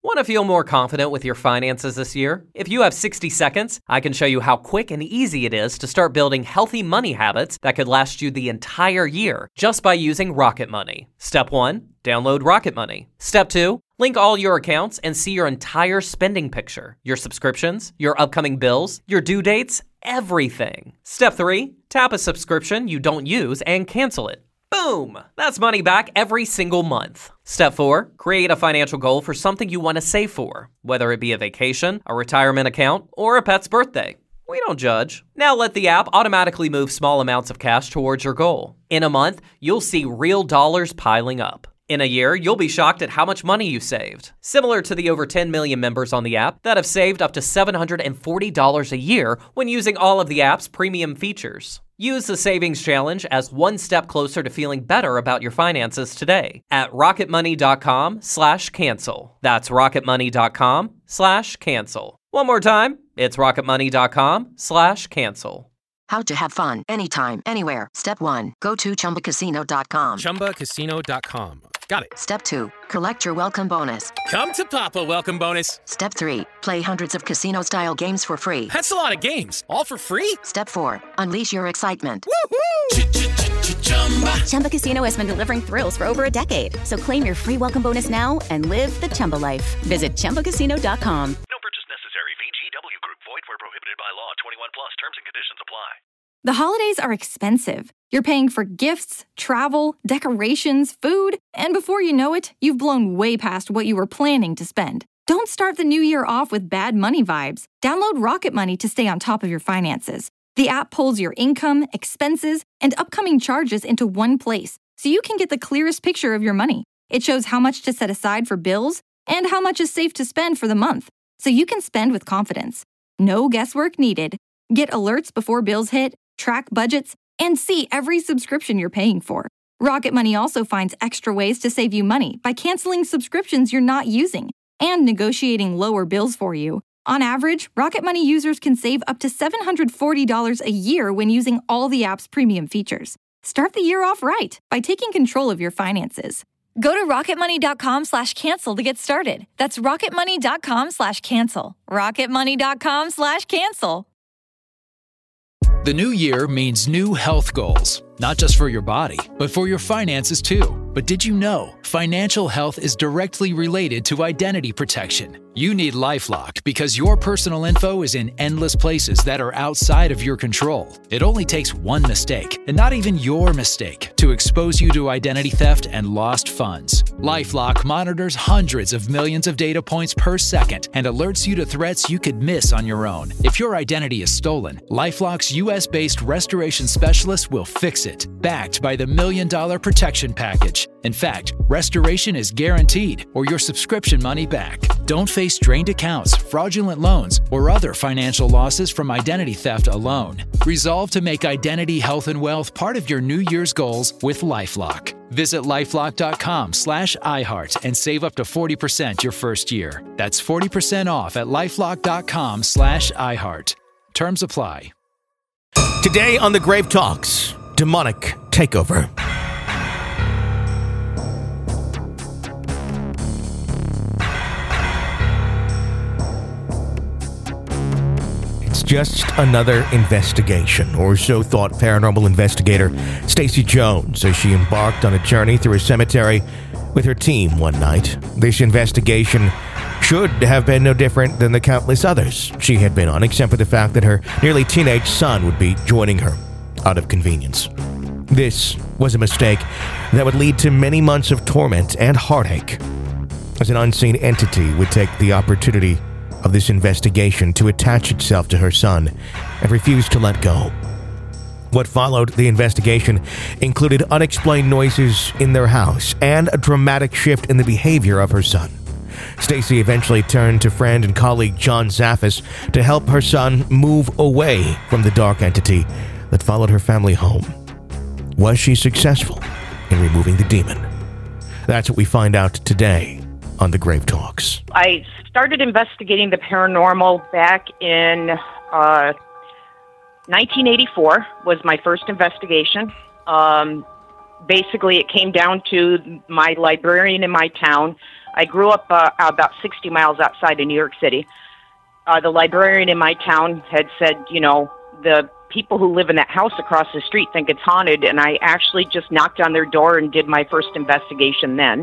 Want to feel more confident with your finances this year? If you have 60 seconds, I can show you how quick and easy it is to start building healthy money habits that could last you the entire year just by using Rocket Money. Step 1, download Rocket Money. Step 2, link all your accounts and see your entire spending picture, your subscriptions, your upcoming bills, your due dates, everything. Step 3, tap a subscription you don't use and cancel it. Boom! That's money back every single month. Step 4, create a financial goal for something you want to save for, whether it be a vacation, a retirement account, or a pet's birthday. We don't judge. Now let the app automatically move small amounts of cash towards your goal. In a month, you'll see real dollars piling up. In a year, you'll be shocked at how much money you saved. Similar to the over 10 million members on the app that have saved up to $740 a year when using all of the app's premium features. Use the Savings Challenge as one step closer to feeling better about your finances today at rocketmoney.com/cancel. That's rocketmoney.com/cancel. One more time, it's rocketmoney.com/cancel. How to have fun anytime, anywhere. Step 1, go to ChumbaCasino.com. ChumbaCasino.com. Got it. Step 2, collect your welcome bonus. Come to Papa welcome bonus. Step 3, play hundreds of casino-style games for free. That's a lot of games. All for free? Step 4, unleash your excitement. Woohoo! Chumba Casino has been delivering thrills for over a decade. So claim your free welcome bonus now and live the Chumba life. Visit ChumbaCasino.com. No purchase necessary. VGW Group. Void where prohibited by law. 21 plus. Terms and conditions apply. The holidays are expensive. You're paying for gifts, travel, decorations, food, and before you know it, you've blown way past what you were planning to spend. Don't start the new year off with bad money vibes. Download Rocket Money to stay on top of your finances. The app pulls your income, expenses, and upcoming charges into one place, so you can get the clearest picture of your money. It shows how much to set aside for bills and how much is safe to spend for the month, so you can spend with confidence. No guesswork needed. Get alerts before bills hit, track budgets, and see every subscription you're paying for. Rocket Money also finds extra ways to save you money by canceling subscriptions you're not using and negotiating lower bills for you. On average, Rocket Money users can save up to $740 a year when using all the app's premium features. Start the year off right by taking control of your finances. Go to rocketmoney.com/cancel to get started. That's rocketmoney.com/cancel. rocketmoney.com/cancel. The new year means new health goals, not just for your body, but for your finances too. But did you know financial health is directly related to identity protection? You need LifeLock because your personal info is in endless places that are outside of your control. It only takes one mistake, and not even your mistake, to expose you to identity theft and lost funds. LifeLock monitors hundreds of millions of data points per second and alerts you to threats you could miss on your own. If your identity is stolen, LifeLock's US-based restoration specialist will fix it, backed by the $1 Million Protection Package. In fact, restoration is guaranteed or your subscription money back. Don't face drained accounts, fraudulent loans, or other financial losses from identity theft alone. Resolve to make identity, health, and wealth part of your New Year's goals with LifeLock. Visit lifelock.com/iHeart and save up to 40% your first year. That's 40% off at lifelock.com/iHeart. Terms apply. Today on the Grave Talks, demonic takeover. It's just another investigation, or so thought paranormal investigator Stacy Jones as she embarked on a journey through a cemetery with her team one night. This investigation should have been no different than the countless others she had been on, except for the fact that her nearly teenage son would be joining her out of convenience. This was a mistake that would lead to many months of torment and heartache, as an unseen entity would take the opportunity of this investigation to attach itself to her son and refuse to let go. What followed the investigation included unexplained noises in their house and a dramatic shift in the behavior of her son. Stacy eventually turned to friend and colleague John Zaffis to help her son move away from the dark entity that followed her family home. Was she successful in removing the demon? That's what we find out today on the Grave Talks. I started investigating the paranormal back in 1984 was my first investigation. Basically, it came down to my librarian in my town I grew up about 60 miles outside of New York City. The librarian in my town had said, the people who live in that house across the street think it's haunted, and I actually just knocked on their door and did my first investigation then.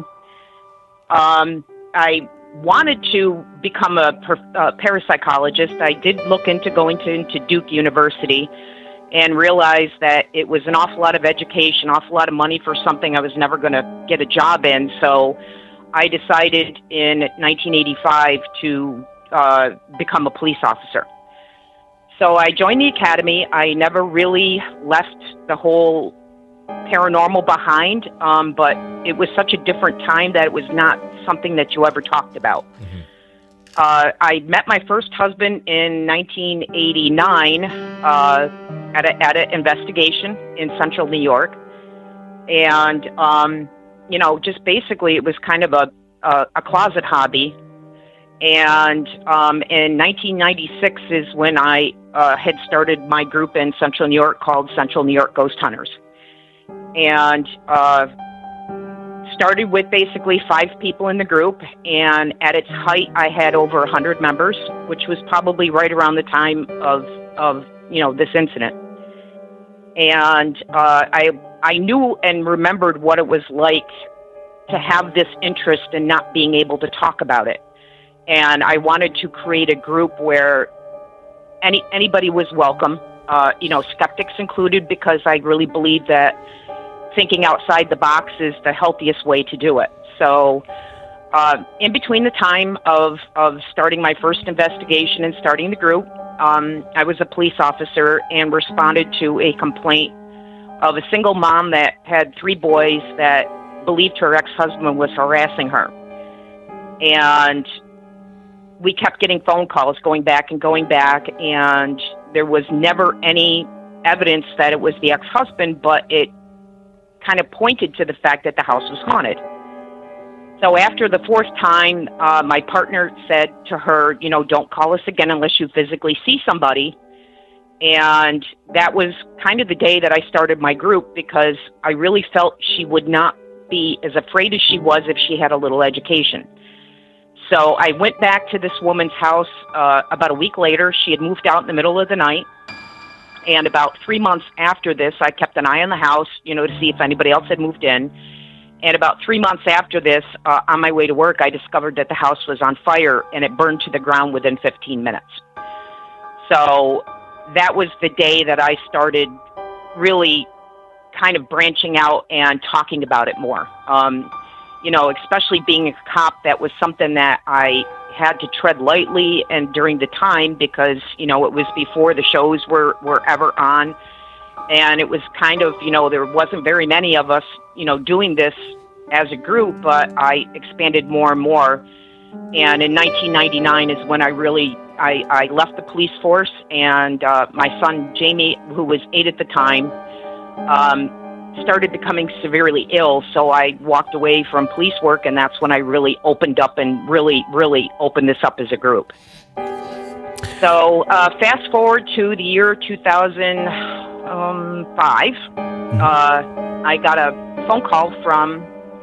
I wanted to become a parapsychologist. I did look into going into Duke University and realized that it was an awful lot of education, awful lot of money for something I was never going to get a job in. So I decided in 1985 to become a police officer. So I joined the academy. I never really left the whole paranormal behind, but it was such a different time that it was not something that you ever talked about. Mm-hmm. I met my first husband in 1989 at an investigation in central New York. And, just basically it was kind of a closet hobby. And in 1996 is when I had started my group in Central New York called Central New York Ghost Hunters. And started with basically 5 people in the group. And at its height, I had over 100 members, which was probably right around the time of this incident. And I knew and remembered what it was like to have this interest and not being able to talk about it. And I wanted to create a group where anybody was welcome, skeptics included, because I really believe that thinking outside the box is the healthiest way to do it. So in between the time of starting my first investigation and starting the group, I was a police officer and responded to a complaint of a single mom that had 3 boys that believed her ex-husband was harassing her. And we kept getting phone calls going back, and there was never any evidence that it was the ex-husband, but it kind of pointed to the fact that the house was haunted. So after the 4th time, my partner said to her, don't call us again unless you physically see somebody. And that was kind of the day that I started my group, because I really felt she would not be as afraid as she was if she had a little education. So I went back to this woman's house about a week later. She had moved out in the middle of the night. And about 3 months after this, I kept an eye on the house, to see if anybody else had moved in. And about 3 months after this, on my way to work, I discovered that the house was on fire, and it burned to the ground within 15 minutes. So that was the day that I started really kind of branching out and talking about it more. Especially being a cop, that was something that I had to tread lightly and during the time, because, it was before the shows were ever on. And it was kind of, there wasn't very many of us, doing this as a group, but I expanded more and more. And in 1999 is when I left the police force, and my son, Jamie, who was 8 at the time, started becoming severely ill. So I walked away from police work, and that's when I really opened up and really opened this up as a group. So fast forward to the year 2005, I got a phone call from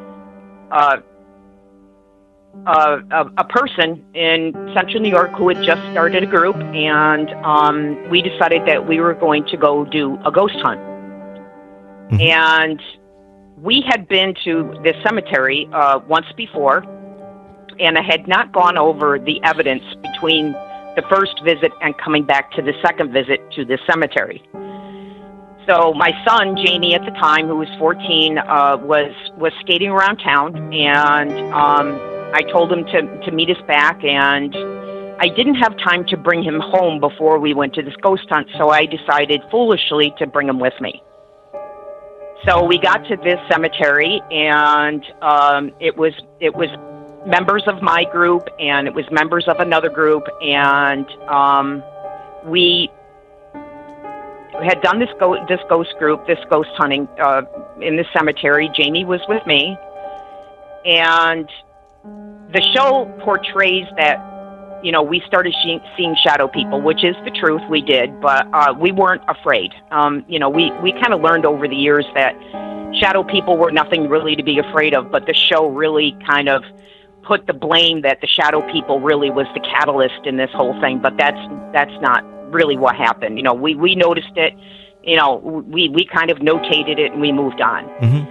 a person in Central New York who had just started a group, and we decided that we were going to go do a ghost hunt. Mm-hmm. And we had been to this cemetery once before, and I had not gone over the evidence between the first visit and coming back to the second visit to this cemetery. So my son, Jamie, at the time, who was 14, was skating around town, and I told him to meet us back, and I didn't have time to bring him home before we went to this ghost hunt, so I decided foolishly to bring him with me. So we got to this cemetery, and it was members of my group, and it was members of another group, and we had done this ghost hunting in this cemetery. Jamie was with me, and the show portrays that, we started seeing shadow people, which is the truth, we did, but we weren't afraid. We kind of learned over the years that shadow people were nothing really to be afraid of, but the show really kind of put the blame that the shadow people really was the catalyst in this whole thing, but that's not really what happened. You know, we noticed it, you know, we kind of notated it and we moved on.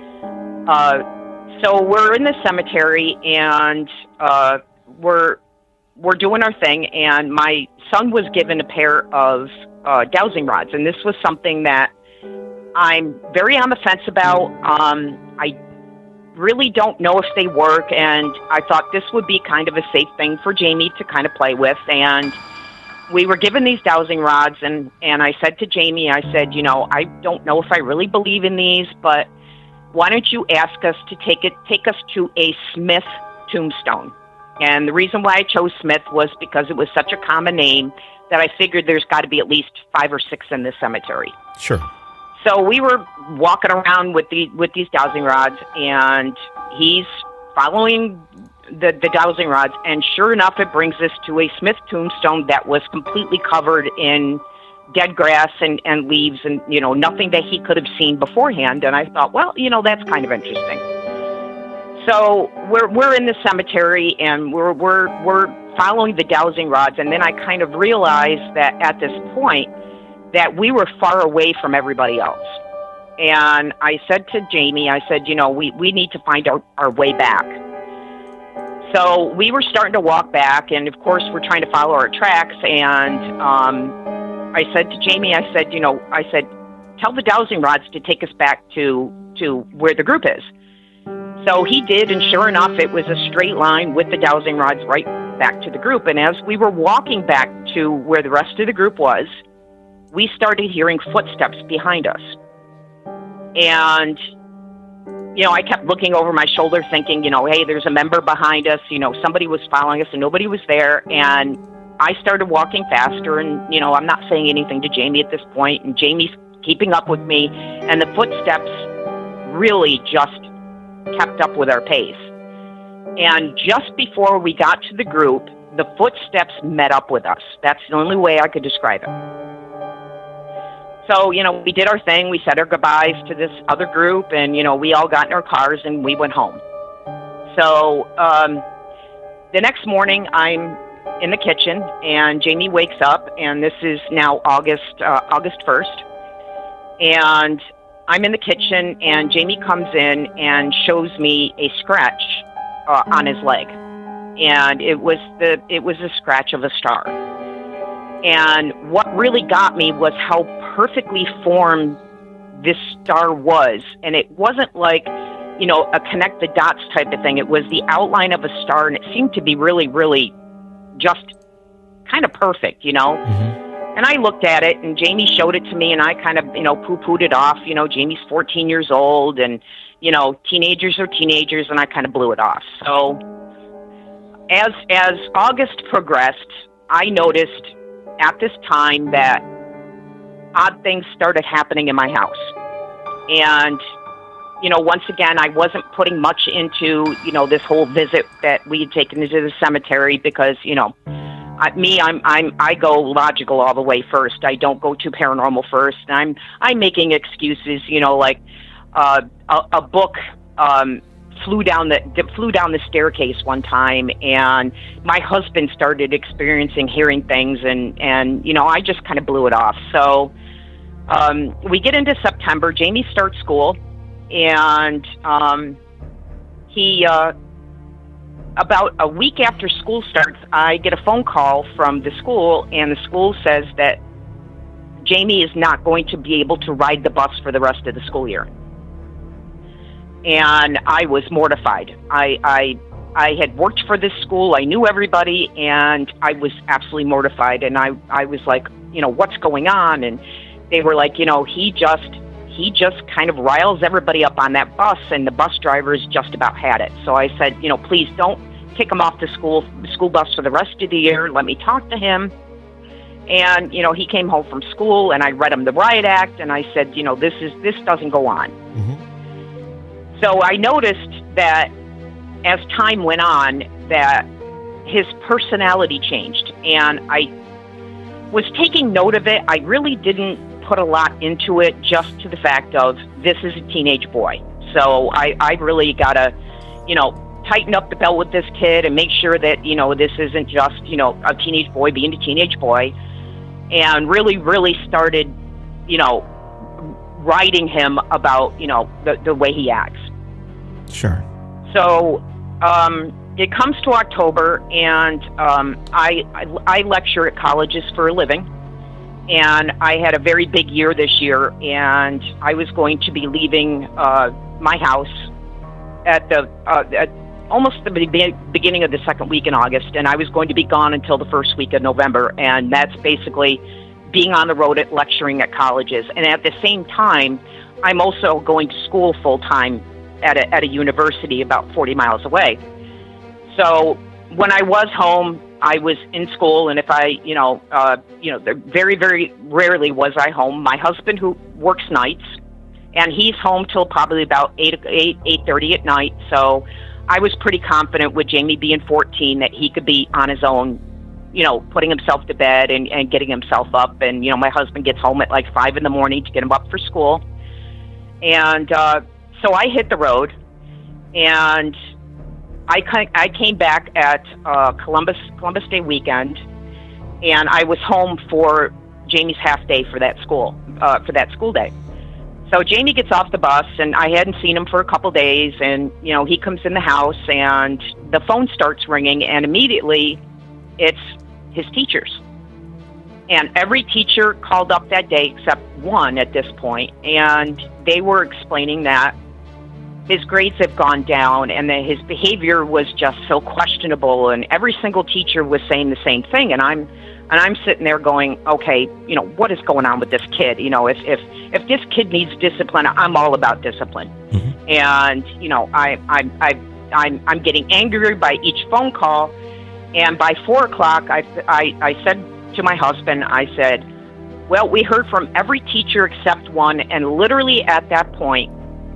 So we're in the cemetery and we're doing our thing, and my son was given a pair of dowsing rods, and this was something that I'm very on the fence about. I really don't know if they work, and I thought this would be kind of a safe thing for Jamie to kind of play with. And we were given these dowsing rods, and I said to Jamie, I said, you know, I don't know if I really believe in these, but why don't you ask us to take us to a Smith tombstone? And the reason why I chose Smith was because it was such a common name that I figured there's got to be at least 5 or 6 in this cemetery. Sure. So we were walking around with these dowsing rods, and he's following the dowsing rods, and sure enough, it brings us to a Smith tombstone that was completely covered in dead grass and leaves, and, you know, nothing that he could have seen beforehand. And I thought, well, you know, that's kind of interesting. So we're in the cemetery, and we're following the dowsing rods, and then I kind of realized that at this point that we were far away from everybody else. And I said to Jamie, I said, you know, we need to find our way back. So we were starting to walk back, and of course we're trying to follow our tracks, and I said to Jamie, I said, tell the dowsing rods to take us back to where the group is. So he did, and sure enough, it was a straight line with the dowsing rods right back to the group. And as we were walking back to where the rest of the group was, we started hearing footsteps behind us. And, you know, I kept looking over my shoulder thinking, you know, hey, there's a member behind us. You know, somebody was following us and nobody was there. And I started walking faster, and, you know, I'm not saying anything to Jamie at this point, and Jamie's keeping up with me, and the footsteps really just kept up with our pace. And just before we got to the group, the footsteps met up with us. That's the only way I could describe it. So, you know, we did our thing. We said our goodbyes to this other group, and, you know, we all got in our cars and we went home. So the next morning, I'm in the kitchen, and Jamie wakes up, and this is now August 1st, and I'm in the kitchen, and Jamie comes in and shows me a scratch on his leg, and it was a scratch of a star. And what really got me was how perfectly formed this star was, and it wasn't like, you know, a connect the dots type of thing. It was the outline of a star, and it seemed to be really, really just kind of perfect, you know. And I looked at it, and Jamie showed it to me, and I kind of, you know, poo-pooed it off. You know, Jamie's 14 years old, and, you know, teenagers are teenagers, and I kind of blew it off. So as August progressed, I noticed at this time that odd things started happening in my house. And, you know, once again, I wasn't putting much into, you know, this whole visit that we had taken into the cemetery because, you know, I go logical all the way first. I don't go too paranormal first. I'm making excuses, you know, like a book flew down the staircase one time, and my husband started experiencing hearing things, and you know, I just kind of blew it off. So we get into September. Jamie starts school, and he about a week after school starts, I get a phone call from the school, and the school says that Jamie is not going to be able to ride the bus for the rest of the school year. And I was mortified. I had worked for this school. I knew everybody, and I was absolutely mortified. And I was like, you know, what's going on? And they were like, you know, he just kind of riles everybody up on that bus, and the bus drivers just about had it. So I said, you know, please don't kick him off the school bus for the rest of the year. Let me talk to him. And, you know, he came home from school, and I read him the riot act, and I said, you know, this doesn't go on. So I noticed that as time went on, that his personality changed, and I was taking note of it. I really didn't put a lot into it, just to the fact of this is a teenage boy. So I really gotta, you know, tighten up the belt with this kid and make sure that, you know, this isn't just, you know, a teenage boy being a teenage boy, and really, really started, you know, writing him about, you know, the way he acts. Sure. So it comes to October, and I lecture at colleges for a living, and I had a very big year this year, and I was going to be leaving my house at almost the beginning of the second week in August, and I was going to be gone until the first week of November, and that's basically being on the road at lecturing at colleges. And at the same time, I'm also going to school full-time at a university about 40 miles away. So when I was home, I was in school, and if I, very, very rarely was I home. My husband, who works nights, and he's home till probably about 8:30 at night, so I was pretty confident with Jamie being 14 that he could be on his own, you know, putting himself to bed and getting himself up. And, you know, my husband gets home at like 5 in the morning to get him up for school. And so I hit the road, and I came back at Columbus Day weekend, and I was home for Jamie's half day for that school day. So Jamie gets off the bus, and I hadn't seen him for a couple days, and, you know, he comes in the house, and the phone starts ringing, and immediately it's his teachers. And every teacher called up that day except one at this point, and they were explaining that his grades have gone down and that his behavior was just so questionable, and every single teacher was saying the same thing. And I'm sitting there going, okay, you know, what is going on with this kid? You know, if this kid needs discipline, I'm all about discipline. Mm-hmm. And, you know, I'm getting angry by each phone call. And by 4 o'clock, I said to my husband, I said, well, we heard from every teacher except one. And literally at that point,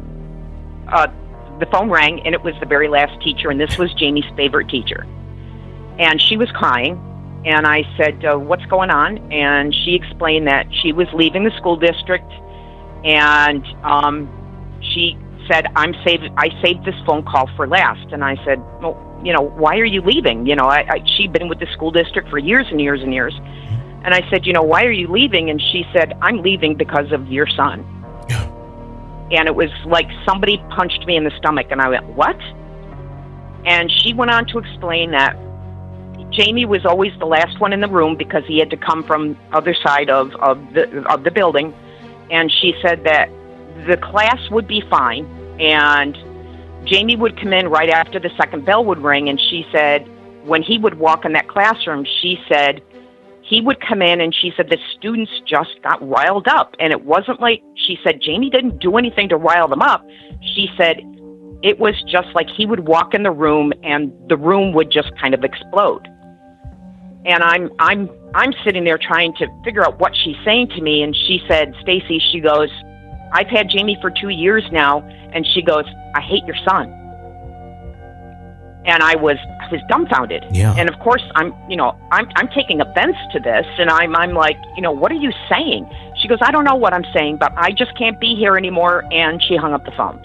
the phone rang, and it was the very last teacher, and this was Jamie's favorite teacher. And she was crying, and I said, what's going on? And she explained that she was leaving the school district, and she said, I saved this phone call for last. And I said, well, you know, why are you leaving? You know, she'd been with the school district for years and years and years. And I said, you know, why are you leaving? And she said, I'm leaving because of your son. And it was like somebody punched me in the stomach, and I went, what? And she went on to explain that Jamie was always the last one in the room because he had to come from other side of the building. And she said that the class would be fine, and Jamie would come in right after the second bell would ring. And she said when he would walk in that classroom, she said he would come in, and she said the students just got riled up. And it wasn't like, she said Jamie didn't do anything to rile them up. She said it was just like he would walk in the room, and the room would just kind of explode. And I'm sitting there trying to figure out what she's saying to me. And she said, Stacy, she goes, I've had Jamie for 2 years now. And she goes, I hate your son. And I was dumbfounded. Yeah. And of course, I'm taking offense to this, and I'm like, you know, what are you saying? She goes, I don't know what I'm saying, but I just can't be here anymore. And she hung up the phone.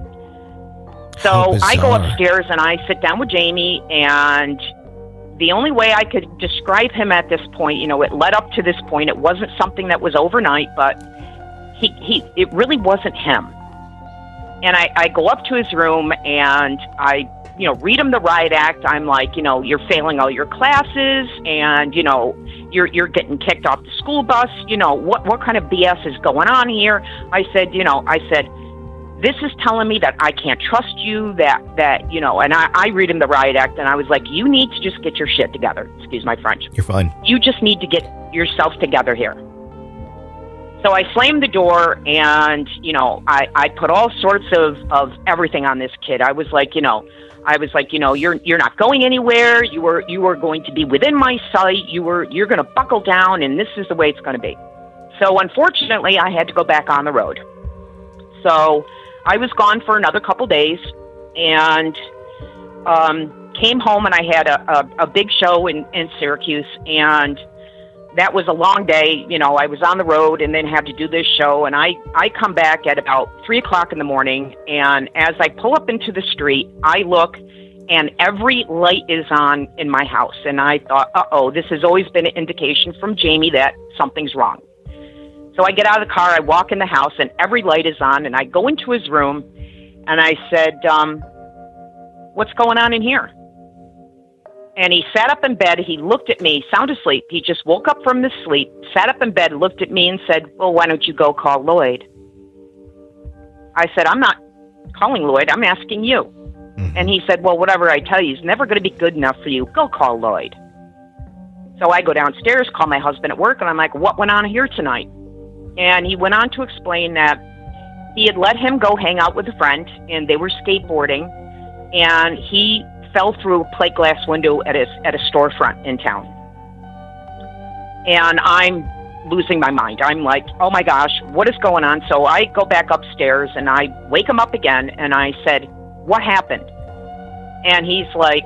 So I go upstairs, and I sit down with Jamie, and the only way I could describe him at this point, you know, it led up to this point. It wasn't something that was overnight, but it really wasn't him. And I go up to his room, and I, you know, read him the riot act. I'm like, you know, you're failing all your classes, and, you know, you're getting kicked off the school bus. You know, what kind of BS is going on here? I said, this is telling me that I can't trust you, that you know, and I read him the riot act, and I was like, you need to just get your shit together. Excuse my French. You're fine. You just need to get yourself together here. So I slammed the door, and, you know, I put all sorts of everything on this kid. I was like, you know, you're not going anywhere. You were going to be within my sight. You're going to buckle down, and this is the way it's going to be. So unfortunately, I had to go back on the road. So I was gone for another couple days, and came home, and I had a big show in Syracuse, and that was a long day. You know, I was on the road and then had to do this show, and I come back at about 3 o'clock in the morning, and as I pull up into the street, I look, and every light is on in my house. And I thought, this has always been an indication from Jamie that something's wrong. So I get out of the car, I walk in the house, and every light is on, and I go into his room, and I said, what's going on in here? And he sat up in bed, he looked at me, sound asleep. He just woke up from the sleep, sat up in bed, looked at me and said, well, why don't you go call Lloyd? I said, I'm not calling Lloyd, I'm asking you. Mm-hmm. And he said, well, whatever I tell you is never going to be good enough for you. Go call Lloyd. So I go downstairs, call my husband at work, and I'm like, what went on here tonight? And he went on to explain that he had let him go hang out with a friend, and they were skateboarding, and he fell through a plate glass window at a storefront in town. And I'm losing my mind. I'm like, oh my gosh, what is going on? So I go back upstairs and I wake him up again and I said, what happened? And he's like,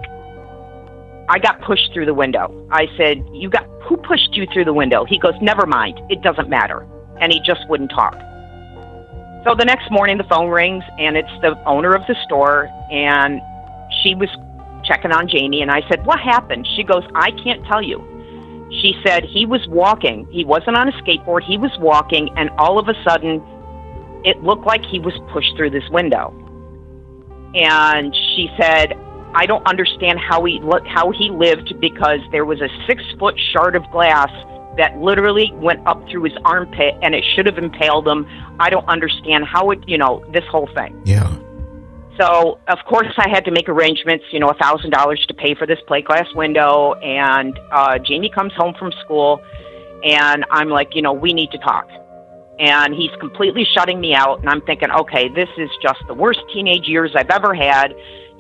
I got pushed through the window. I said, who pushed you through the window? He goes, never mind, it doesn't matter. And he just wouldn't talk. So the next morning the phone rings and it's the owner of the store, and she was checking on Jamie, and I said, what happened? She goes, I can't tell you. She said he was walking. He wasn't on a skateboard. He was walking, and all of a sudden, it looked like he was pushed through this window. And she said, I don't understand how he lived, because there was a 6-foot shard of glass that literally went up through his armpit, and it should have impaled him. I don't understand how it, this whole thing. Yeah. So, of course, I had to make arrangements, $1,000 to pay for this plate glass window. And Jamie comes home from school, and I'm like, we need to talk. And he's completely shutting me out. And I'm thinking, okay, this is just the worst teenage years I've ever had.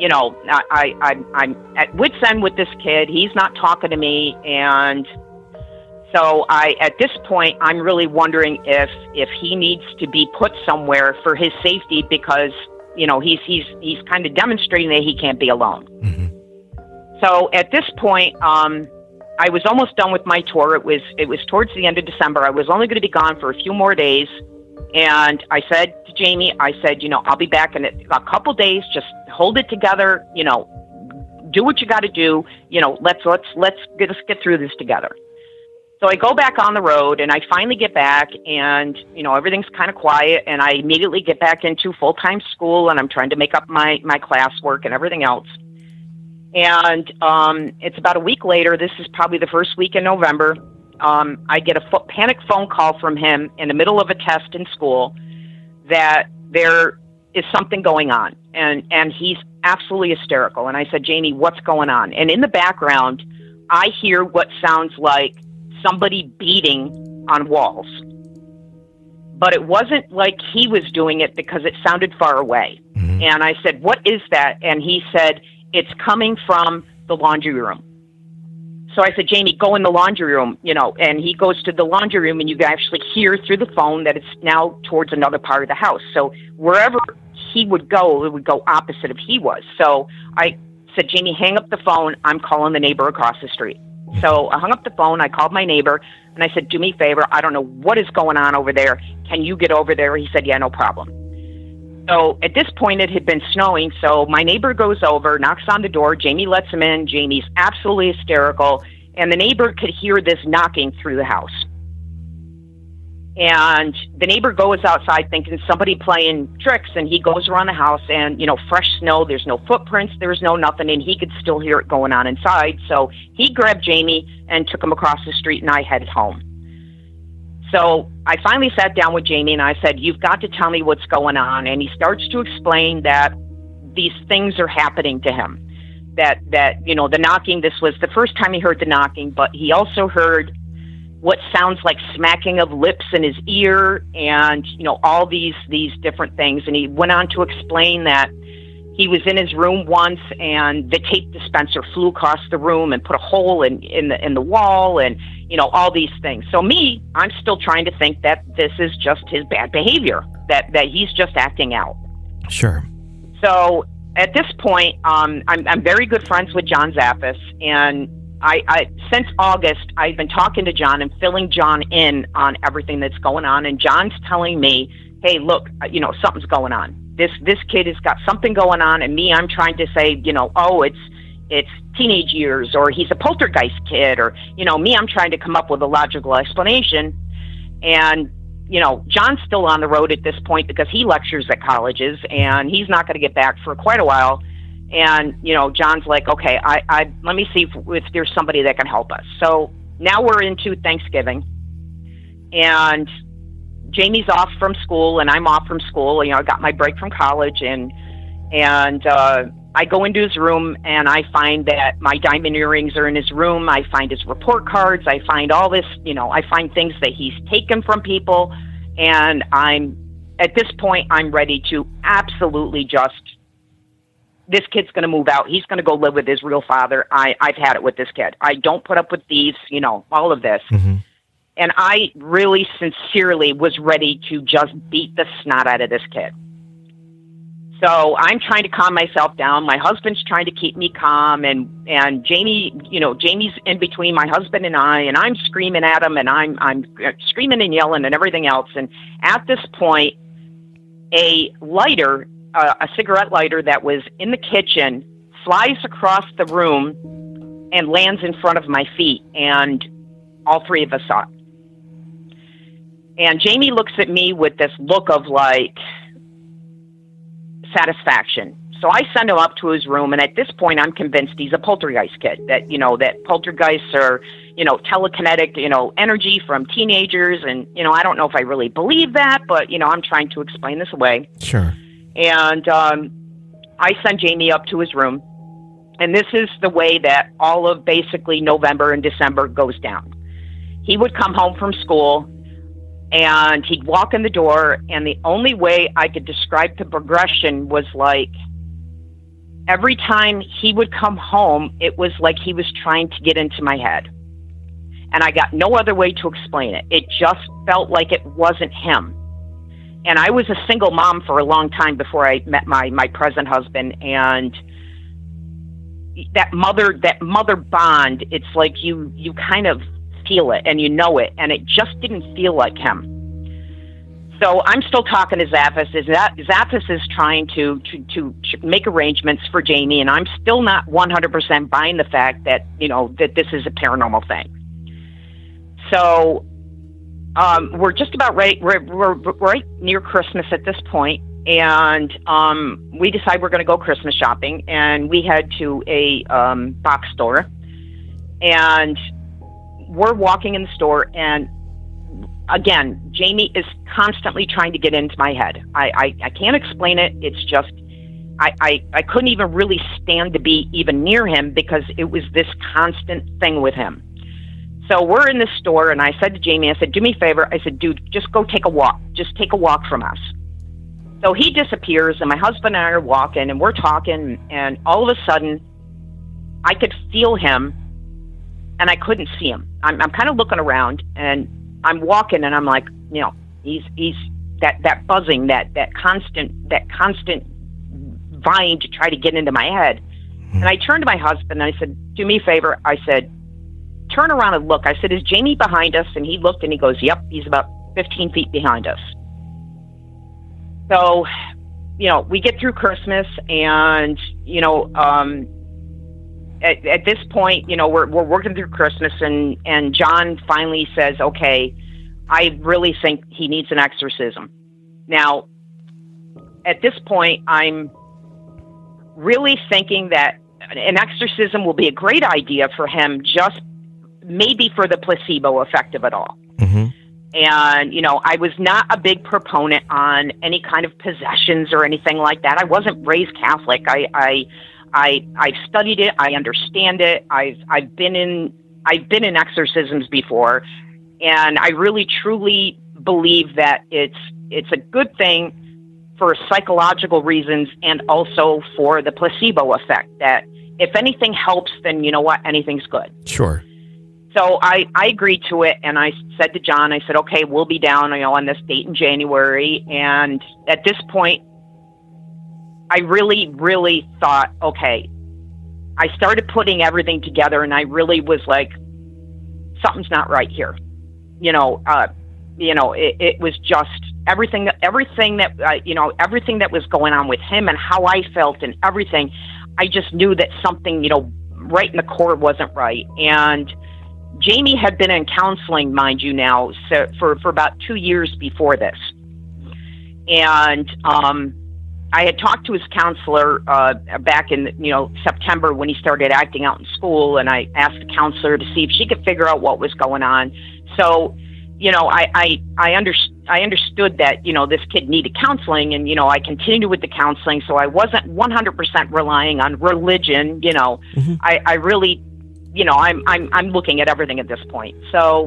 I'm at wit's end with this kid. He's not talking to me. And so at this point, I'm really wondering if he needs to be put somewhere for his safety, because he's kind of demonstrating that he can't be alone. Mm-hmm. So at this point, I was almost done with my tour. It was towards the end of December. I was only going to be gone for a few more days. And I said to Jamie, I'll be back in a couple days. Just hold it together. Do what you got to do. Let's get through this together. So I go back on the road, and I finally get back, and, everything's kind of quiet, and I immediately get back into full-time school, and I'm trying to make up my classwork and everything else. And it's about a week later. This is probably the first week in November. I get a panic phone call from him in the middle of a test in school that there is something going on, and he's absolutely hysterical. And I said, Jamie, what's going on? And in the background, I hear what sounds like somebody beating on walls. But it wasn't like he was doing it, because it sounded far away. Mm-hmm. And I said, what is that? And he said, it's coming from the laundry room. So I said, Jamie, go in the laundry room, and he goes to the laundry room, and you can actually hear through the phone that it's now towards another part of the house. So wherever he would go, it would go opposite of he was. So I said, Jamie, hang up the phone. I'm calling the neighbor across the street. So I hung up the phone, I called my neighbor, and I said, do me a favor, I don't know what is going on over there. Can you get over there? He said, yeah, no problem. So at this point, it had been snowing, so my neighbor goes over, knocks on the door, Jamie lets him in, Jamie's absolutely hysterical, and the neighbor could hear this knocking through the house. And the neighbor goes outside thinking somebody playing tricks, and he goes around the house, and, fresh snow, there's no footprints, there's no nothing, and he could still hear it going on inside. So he grabbed Jamie and took him across the street, and I headed home. So I finally sat down with Jamie, and I said, you've got to tell me what's going on. And he starts to explain that these things are happening to him, that the knocking, this was the first time he heard the knocking, but he also heard what sounds like smacking of lips in his ear, and, all these different things. And he went on to explain that he was in his room once, and the tape dispenser flew across the room and put a hole in the wall, and, all these things. So I'm still trying to think that this is just his bad behavior, that he's just acting out. Sure. So at this point, I'm very good friends with John Zaffis, and I since August, I've been talking to John and filling John in on everything that's going on. And John's telling me, hey, look, something's going on. this kid has got something going on, and me, I'm trying to say, oh, it's teenage years, or he's a poltergeist kid, or, me, I'm trying to come up with a logical explanation. And, John's still on the road at this point because he lectures at colleges, and he's not going to get back for quite a while. And, John's like, okay, I let me see if there's somebody that can help us. So now we're into Thanksgiving, and Jamie's off from school, and I'm off from school. I got my break from college, and I go into his room, and I find that my diamond earrings are in his room. I find his report cards. I find all this, I find things that he's taken from people. And at this point, I'm ready to absolutely this kid's going to move out. He's going to go live with his real father. I've had it with this kid. I don't put up with thieves, all of this. Mm-hmm. And I really sincerely was ready to just beat the snot out of this kid. So I'm trying to calm myself down. My husband's trying to keep me calm, and Jamie, Jamie's in between my husband and I'm screaming at him, and I'm screaming and yelling and everything else. And at this point, a lighter, a cigarette lighter that was in the kitchen, flies across the room and lands in front of my feet, and all three of us saw it. And Jamie looks at me with this look of satisfaction. So I send him up to his room, and at this point I'm convinced he's a poltergeist kid, that that poltergeists are telekinetic energy from teenagers, and I don't know if I really believe that, but I'm trying to explain this away. Sure. And I send Jamie up to his room, and this is the way that all of basically November and December goes down. He would come home from school, and he'd walk in the door, and the only way I could describe the progression was every time he would come home, it was like he was trying to get into my head. And I got no other way to explain it. It just felt like it wasn't him. And I was a single mom for a long time before I met my present husband, and that mother bond, it's like you kind of feel it and it, and it just didn't feel like him. So I'm still talking to Zaffis. Zaffis is trying to make arrangements for Jamie, and I'm still not 100% buying the fact that that this is a paranormal thing. So we're just about right. We're right near Christmas at this point, and we decide we're going to go Christmas shopping, and we head to a box store, and we're walking in the store, and again, Jamie is constantly trying to get into my head. I can't explain it. It's just, I couldn't even really stand to be even near him because it was this constant thing with him. So we're in the store, and I said to Jamie, I said, do me a favor. I said, dude, just go take a walk. Just take a walk from us. So he disappears, and my husband and I are walking, and we're talking, and all of a sudden, I could feel him, and I couldn't see him. I'm kind of looking around, and I'm walking, and I'm like, he's that buzzing, that constant vying to try to get into my head. And I turned to my husband, and I said, do me a favor. I said, turn around and look. I said, is Jamie behind us? And he looked, and he goes, yep, he's about 15 feet behind us. So, we get through Christmas, and, at this point, we're working through Christmas, and John finally says, okay, I really think he needs an exorcism. Now, at this point, I'm really thinking that an exorcism will be a great idea for him, just maybe for the placebo effect of it all. Mm-hmm. And, I was not a big proponent on any kind of possessions or anything like that. I wasn't raised Catholic. I've studied it. I understand it. I've been in exorcisms before, and I really truly believe that it's a good thing for psychological reasons and also for the placebo effect. That if anything helps, then anything's good. Sure. So I agreed to it, and I said to John, I said, okay, we'll be down on this date in January. And at this point, I really, really thought, okay, I started putting everything together, and I really was like, something's not right here. It was just, everything that everything that was going on with him and how I felt and everything, I just knew that something, right in the core wasn't right. And Jamie had been in counseling, mind you now, so for about 2 years before this. And I had talked to his counselor back in September when he started acting out in school, and I asked the counselor to see if she could figure out what was going on. So, I understood that this kid needed counseling, and I continued with the counseling. So I wasn't 100% relying on religion. Mm-hmm. I really, I'm looking at everything at this point. So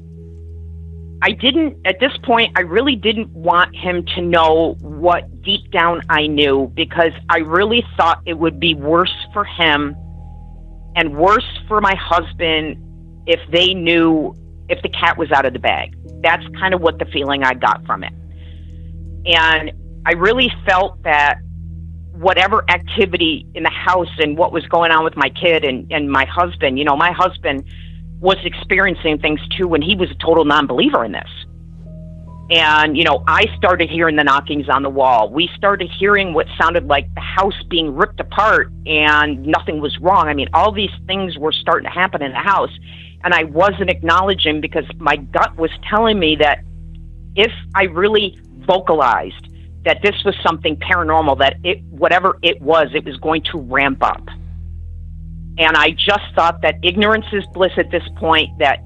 at this point, I really didn't want him to know what deep down I knew, because I really thought it would be worse for him and worse for my husband if they knew if the cat was out of the bag. That's kind of what the feeling I got from it. And I really felt that whatever activity in the house and what was going on with my kid and my husband, my husband was experiencing things too, when he was a total non-believer in this. And, I started hearing the knockings on the wall. We started hearing what sounded like the house being ripped apart and nothing was wrong. I mean, all these things were starting to happen in the house. And I wasn't acknowledging, because my gut was telling me that if I really vocalized that this was something paranormal, that whatever it was going to ramp up. And I just thought that ignorance is bliss at this point, that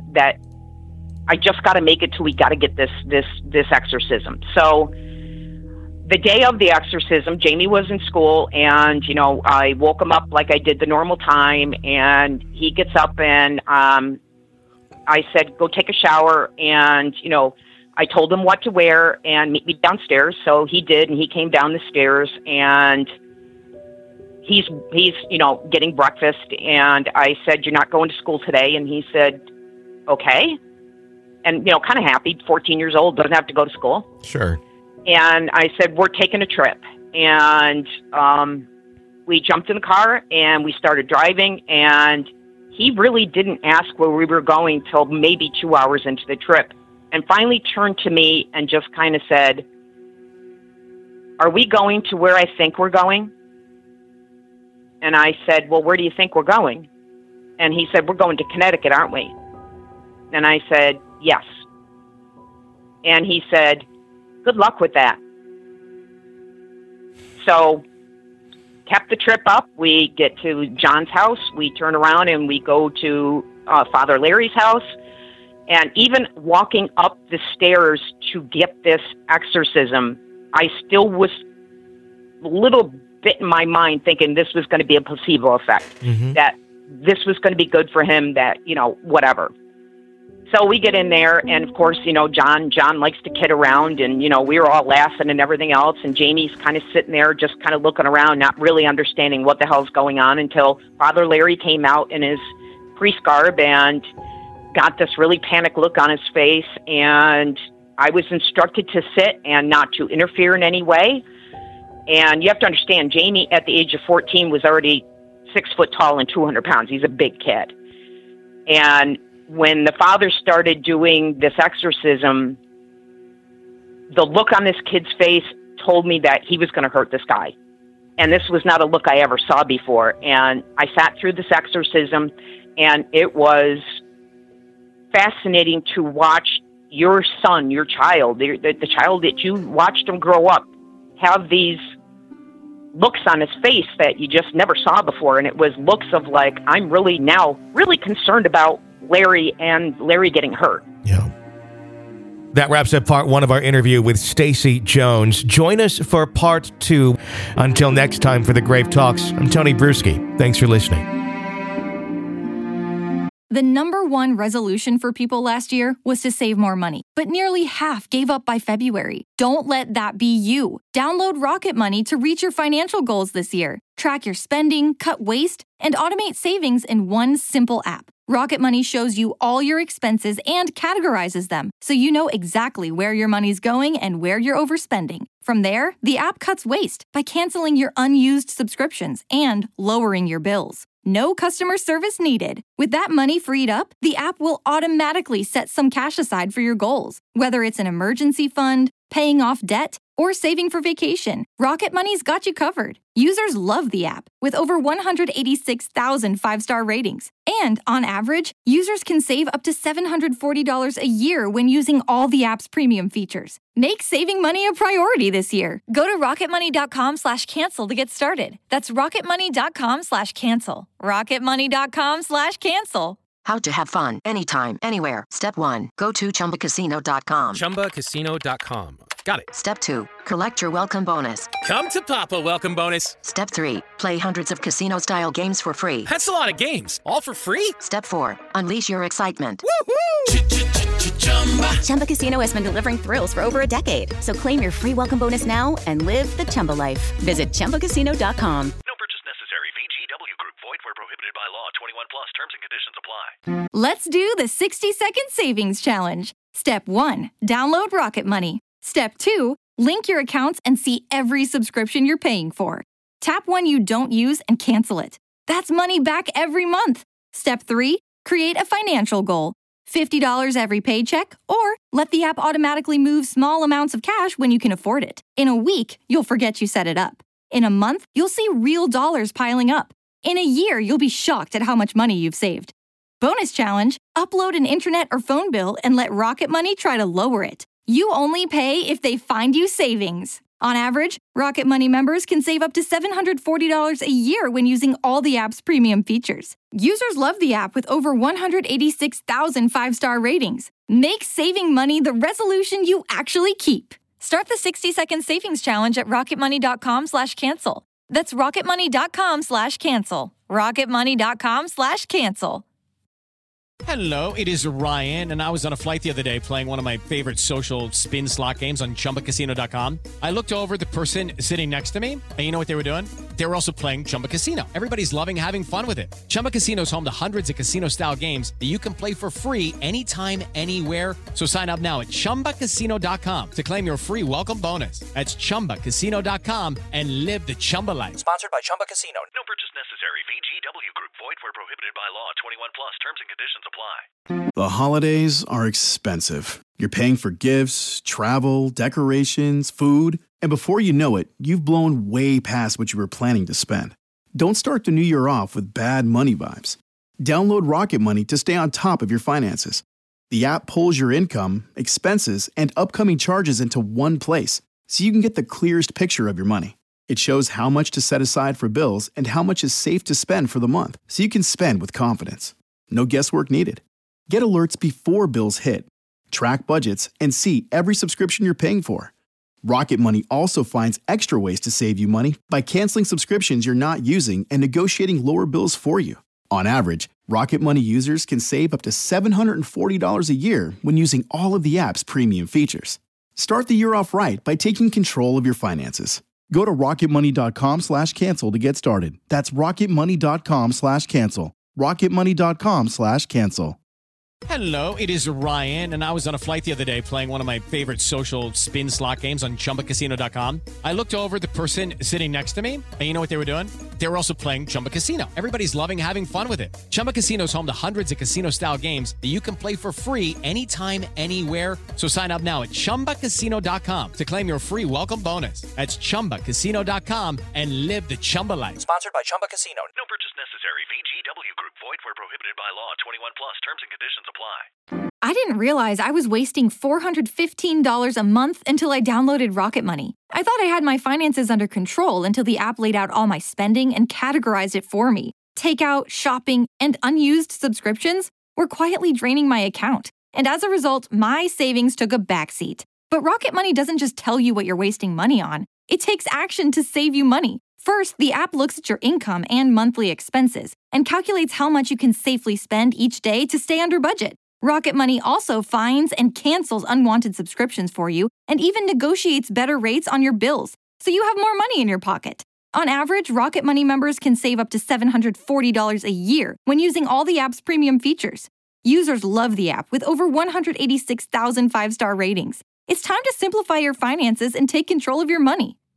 I just got to make it till we got to get this exorcism. So the day of the exorcism, Jamie was in school, and, I woke him up like I did the normal time, and he gets up, and I said, go take a shower, and, I told him what to wear and meet me downstairs. So he did, and he came down the stairs, and he's getting breakfast, and I said, you're not going to school today? And he said, okay. And, kind of happy, 14 years old, doesn't have to go to school. Sure. And I said, we're taking a trip. And we jumped in the car and we started driving, and he really didn't ask where we were going till maybe 2 hours into the trip, and finally turned to me and just kind of said, are we going to where I think we're going? And I said, well, where do you think we're going? And he said, we're going to Connecticut, aren't we? And I said, yes. And he said, good luck with that. So, kept the trip up. We get to John's house. We turn around and we go to Father Larry's house. And even walking up the stairs to get this exorcism, I still was a little bit in my mind thinking this was going to be a placebo effect, that this was going to be good for him, that, whatever. So we get in there, and of course, John likes to kid around, and, we were all laughing and everything else, and Jamie's kind of sitting there just kind of looking around, not really understanding what the hell's going on, until Father Larry came out in his priest garb and got this really panicked look on his face, and I was instructed to sit and not to interfere in any way. And you have to understand, Jamie at the age of 14 was already 6 foot tall and 200 pounds. He's a big kid. And when the father started doing this exorcism, the look on this kid's face told me that he was going to hurt this guy. And this was not a look I ever saw before. And I sat through this exorcism, and it was fascinating to watch your son, your child, the child that you watched him grow up, have these looks on his face that you just never saw before. And it was looks of like, I'm really now really concerned about Larry and Larry getting hurt. Yeah. That wraps up part one of our interview with Stacey Jones. Join us for part two. Until next time for the Grave Talks, I'm Tony Bruschi. Thanks for listening. The number one resolution for people last year was to save more money, but nearly half gave up by February. Don't let that be you. Download Rocket Money to reach your financial goals this year. Track your spending, cut waste, and automate savings in one simple app. Rocket Money shows you all your expenses and categorizes them, so you know exactly where your money's going and where you're overspending. From there, the app cuts waste by canceling your unused subscriptions and lowering your bills. No customer service needed. With that money freed up, the app will automatically set some cash aside for your goals, whether it's an emergency fund, paying off debt, or saving for vacation. Rocket Money's got you covered. Users love the app, with over 186,000 five-star ratings. And on average, users can save up to $740 a year when using all the app's premium features. Make saving money a priority this year. Go to rocketmoney.com/cancel to get started. That's rocketmoney.com/cancel. rocketmoney.com/cancel. How to have fun anytime, anywhere. Step 1. Go to ChumbaCasino.com. ChumbaCasino.com. Got it. Step 2. Collect your welcome bonus. Come to Papa welcome bonus. Step 3. Play hundreds of casino-style games for free. That's a lot of games. All for free? Step 4. Unleash your excitement. Woohoo! Chumba Casino has been delivering thrills for over a decade. So claim your free welcome bonus now and live the Chumba life. Visit ChumbaCasino.com. No purchase necessary. VGW Group. Void where prohibited by law. 21 plus. Terms and conditions apply. Let's do the 60-second savings challenge. Step 1. Download Rocket Money. Step 2. Link your accounts and see every subscription you're paying for. Tap one you don't use and cancel it. That's money back every month. Step 3. Create a financial goal. $50 every paycheck, or let the app automatically move small amounts of cash when you can afford it. In a week, you'll forget you set it up. In a month, you'll see real dollars piling up. In a year, you'll be shocked at how much money you've saved. Bonus challenge, upload an internet or phone bill and let Rocket Money try to lower it. You only pay if they find you savings. On average, Rocket Money members can save up to $740 a year when using all the app's premium features. Users love the app with over 186,000 five-star ratings. Make saving money the resolution you actually keep. Start the 60-second savings challenge at rocketmoney.com/cancel. That's rocketmoney.com/cancel. rocketmoney.com/cancel. Hello, it is Ryan, and I was on a flight the other day playing one of my favorite social spin slot games on ChumbaCasino.com. I looked over at the person sitting next to me, and you know what they were doing? They were also playing Chumba Casino. Everybody's loving having fun with it. Chumba Casino is home to hundreds of casino-style games that you can play for free anytime, anywhere. So sign up now at ChumbaCasino.com to claim your free welcome bonus. That's ChumbaCasino.com and live the Chumba life. Sponsored by Chumba Casino. No purchase necessary. VGW Group. Void where prohibited by law. 21 plus. Terms and conditions apply. The holidays are expensive. You're paying for gifts, travel, decorations, food, and before you know it, you've blown way past what you were planning to spend. Don't start the new year off with bad money vibes. Download Rocket Money to stay on top of your finances. The app pulls your income, expenses, and upcoming charges into one place, so you can get the clearest picture of your money. It shows how much to set aside for bills and how much is safe to spend for the month, so you can spend with confidence. No guesswork needed. Get alerts before bills hit. Track budgets and see every subscription you're paying for. Rocket Money also finds extra ways to save you money by canceling subscriptions you're not using and negotiating lower bills for you. On average, Rocket Money users can save up to $740 a year when using all of the app's premium features. Start the year off right by taking control of your finances. Go to rocketmoney.com/cancel to get started. That's rocketmoney.com/cancel. rocketmoney.com/cancel. Hello, it is Ryan, and I was on a flight the other day playing one of my favorite social spin slot games on ChumbaCasino.com. I looked over at the person sitting next to me, and you know what they were doing? They were also playing Chumba Casino. Everybody's loving having fun with it. Chumba Casino is home to hundreds of casino-style games that you can play for free anytime, anywhere. So sign up now at ChumbaCasino.com to claim your free welcome bonus. That's ChumbaCasino.com and live the Chumba life. Sponsored by Chumba Casino. No purchase necessary. VGW Group. Void where prohibited by law. 21 plus. Terms and conditions apply. I didn't realize I was wasting $415 a month until I downloaded Rocket Money. I thought I had my finances under control until the app laid out all my spending and categorized it for me. Takeout, shopping, and unused subscriptions were quietly draining my account. And as a result, my savings took a backseat. But Rocket Money doesn't just tell you what you're wasting money on. It takes action to save you money. First, the app looks at your income and monthly expenses and calculates how much you can safely spend each day to stay under budget. Rocket Money also finds and cancels unwanted subscriptions for you and even negotiates better rates on your bills, so you have more money in your pocket. On average, Rocket Money members can save up to $740 a year when using all the app's premium features. Users love the app with over 186,000 five-star ratings. It's time to simplify your finances and take control of your money.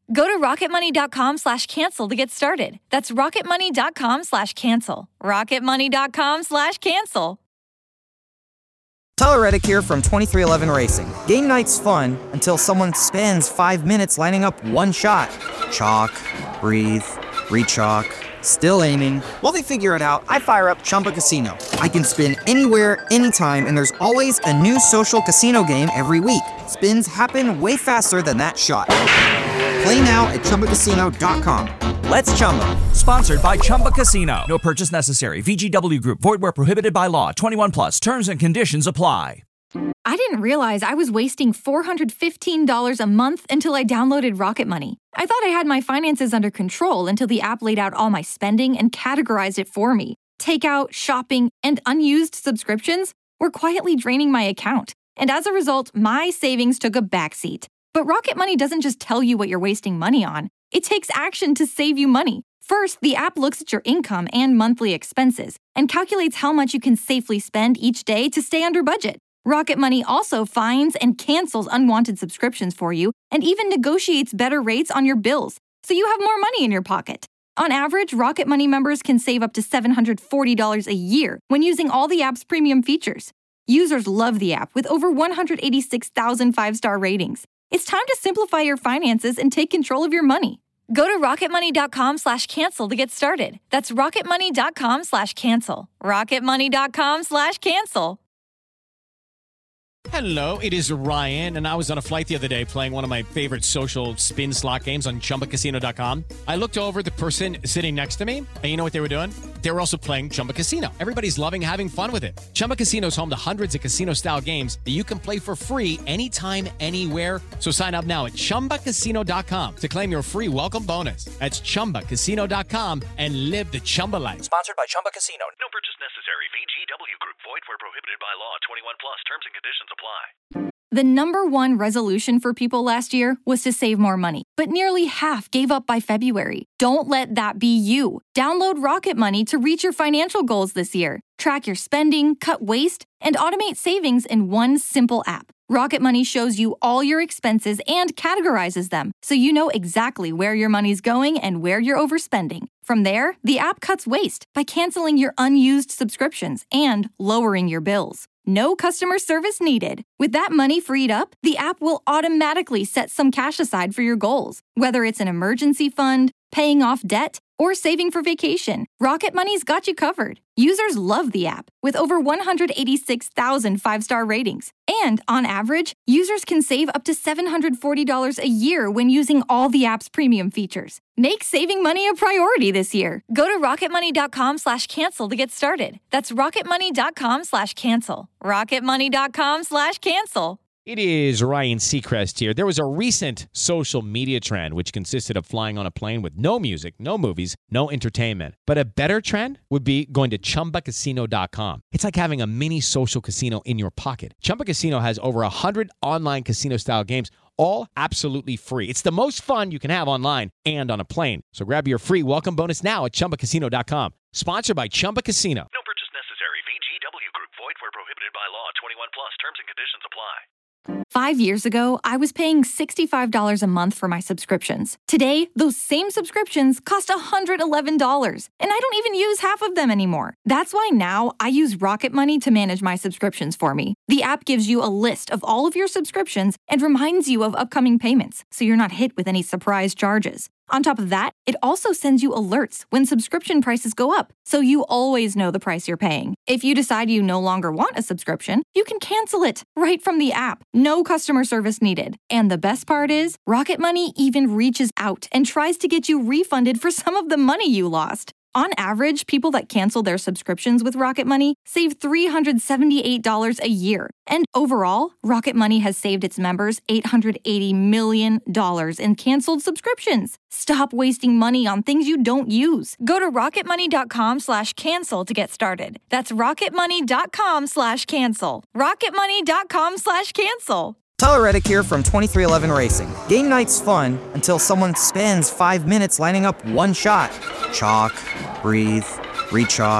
Go to rocketmoney.com/cancel to get started. That's rocketmoney.com/cancel. rocketmoney.com/cancel. Tyler Reddick here from 2311 Racing. Game night's fun until someone spends 5 minutes lining up one shot. Chalk, breathe, rechalk, still aiming. While they figure it out, I fire up Chumba Casino. I can spin anywhere, anytime, and there's always a new social casino game every week. Spins happen way faster than that shot. Play now at ChumbaCasino.com. Let's Chumba. Sponsored by Chumba Casino. No purchase necessary. VGW Group. Void where prohibited by law. 21 plus. Terms and conditions apply. I didn't realize I was wasting $415 a month until I downloaded Rocket Money. I thought I had my finances under control until the app laid out all my spending and categorized it for me. Takeout, shopping, and unused subscriptions were quietly draining my account. And as a result, my savings took a backseat. But Rocket Money doesn't just tell you what you're wasting money on. It takes action to save you money. First, the app looks at your income and monthly expenses and calculates how much you can safely spend each day to stay under budget. Rocket Money also finds and cancels unwanted subscriptions for you and even negotiates better rates on your bills, so you have more money in your pocket. On average, Rocket Money members can save up to $740 a year when using all the app's premium features. Users love the app with over 186,000 five-star ratings. It's time to simplify your finances and take control of your money. Go to rocketmoney.com/cancel to get started. That's rocketmoney.com/cancel. rocketmoney.com/cancel. Hello, it is Ryan, and I was on a flight the other day playing one of my favorite social spin slot games on ChumbaCasino.com. I looked over at the person sitting next to me, and you know what they were doing? They were also playing Chumba Casino. Everybody's loving having fun with it. Chumba Casino is home to hundreds of casino-style games that you can play for free anytime, anywhere. So sign up now at ChumbaCasino.com to claim your free welcome bonus. That's ChumbaCasino.com and live the Chumba life. Sponsored by Chumba Casino. No purchase necessary. VGW Group. Void where prohibited by law. 21 plus. Terms and conditions apply. The number one resolution for people last year was to save more money, but nearly half gave up by February. Don't let that be you. Download Rocket Money to reach your financial goals this year. Track your spending, cut waste, and automate savings in one simple app. Rocket Money shows you all your expenses and categorizes them, so you know exactly where your money's going and where you're overspending. From there, the app cuts waste by canceling your unused subscriptions and lowering your bills. No customer service needed. With that money freed up, the app will automatically set some cash aside for your goals, whether it's an emergency fund, paying off debt, or saving for vacation. Rocket Money's got you covered. Users love the app with over 186,000 five-star ratings. And on average, users can save up to $740 a year when using all the app's premium features. Make saving money a priority this year. Go to rocketmoney.com/cancel to get started. That's rocketmoney.com/cancel. rocketmoney.com/cancel. It is Ryan Seacrest here. There was a recent social media trend which consisted of flying on a plane with no music, no movies, no entertainment. But a better trend would be going to ChumbaCasino.com. It's like having a mini social casino in your pocket. Chumba Casino has over 100 online casino-style games, all absolutely free. It's the most fun you can have online and on a plane. So grab your free welcome bonus now at ChumbaCasino.com. Sponsored by Chumba Casino. No purchase necessary. VGW Group. Void where prohibited by law. 21 plus. Terms and conditions apply. 5 years ago, I was paying $65 a month for my subscriptions. Today, those same subscriptions cost $111, and I don't even use half of them anymore. That's why now I use Rocket Money to manage my subscriptions for me. The app gives you a list of all of your subscriptions and reminds you of upcoming payments, so you're not hit with any surprise charges. On top of that, it also sends you alerts when subscription prices go up, so you always know the price you're paying. If you decide you no longer want a subscription, you can cancel it right from the app. No customer service needed. And the best part is, Rocket Money even reaches out and tries to get you refunded for some of the money you lost. On average, people that cancel their subscriptions with Rocket Money save $378 a year. And overall, Rocket Money has saved its members $880 million in canceled subscriptions. Stop wasting money on things you don't use. Go to rocketmoney.com/cancel to get started. That's rocketmoney.com/cancel. rocketmoney.com/cancel. Tyler Reddick here from 2311 Racing. Game night's fun until someone spends 5 minutes lining up one shot. Chalk, breathe, rechalk,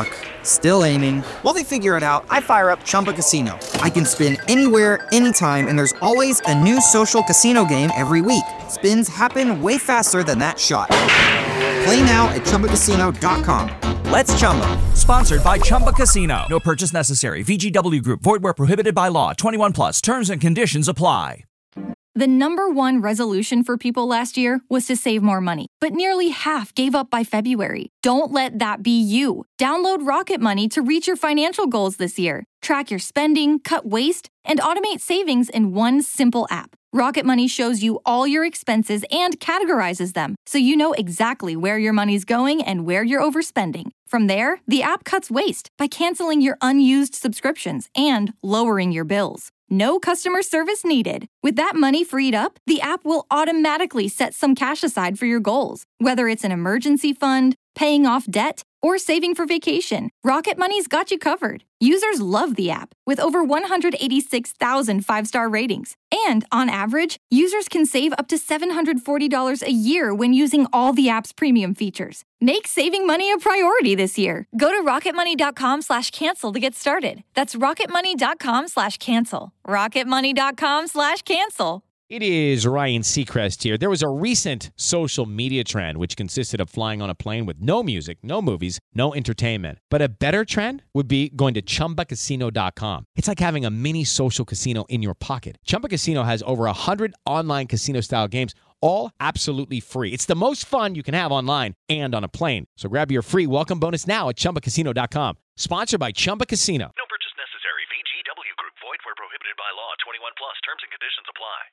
Still aiming. While they figure it out, I fire up Chumba Casino. I can spin anywhere, anytime, and there's always a new social casino game every week. Spins happen way faster than that shot. Play now at ChumbaCasino.com. Let's Chumba. Sponsored by Chumba Casino. No purchase necessary. VGW Group. Void where prohibited by law. 21 plus. Terms and conditions apply. The number one resolution for people last year was to save more money, but nearly half gave up by February. Don't let that be you. Download Rocket Money to reach your financial goals this year. Track your spending, cut waste, and automate savings in one simple app. Rocket Money shows you all your expenses and categorizes them, so you know exactly where your money's going and where you're overspending. From there, the app cuts waste by canceling your unused subscriptions and lowering your bills. No customer service needed. With that money freed up, the app will automatically set some cash aside for your goals. Whether it's an emergency fund, paying off debt, or saving for vacation, Rocket Money's got you covered. Users love the app, with over 186,000 five-star ratings. And on average, users can save up to $740 a year when using all the app's premium features. Make saving money a priority this year. Go to rocketmoney.com/cancel to get started. That's rocketmoney.com/cancel. rocketmoney.com/cancel. It is Ryan Seacrest here. There was a recent social media trend which consisted of flying on a plane with no music, no movies, no entertainment. But a better trend would be going to ChumbaCasino.com. It's like having a mini social casino in your pocket. Chumba Casino has over 100 online casino-style games, all absolutely free. It's the most fun you can have online and on a plane. So grab your free welcome bonus now at ChumbaCasino.com. Sponsored by Chumba Casino. No purchase necessary. VGW Group. Void where prohibited by law. 21 plus. Terms and conditions apply.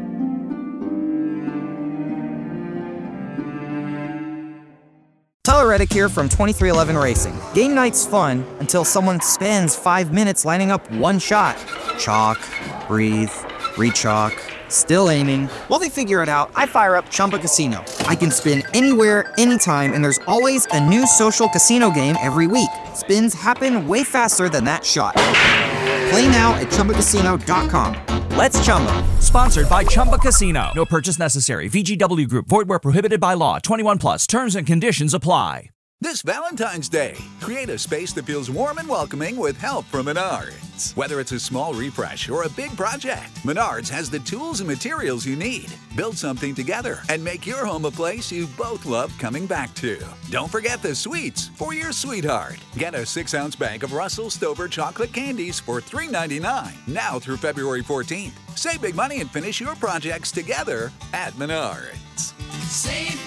Tyler Reddick here from 2311 Racing. Game night's fun until someone spends 5 minutes lining up one shot. Chalk, breathe, rechalk, still aiming. While they figure it out, I fire up Chumba Casino. I can spin anywhere, anytime, and there's always a new social casino game every week. Spins happen way faster than that shot. Play now at ChumbaCasino.com. Let's Chumba. Sponsored by Chumba Casino. No purchase necessary. VGW Group. Void where prohibited by law. 21 plus. Terms and conditions apply. This Valentine's Day, create a space that feels warm and welcoming with help from Menards. Whether it's a small refresh or a big project, Menards has the tools and materials you need. Build something together and make your home a place you both love coming back to. Don't forget the sweets for your sweetheart. Get a 6-ounce bag of Russell Stover chocolate candies for $3.99 now through February 14th. Save big money and finish your projects together at Menards. Save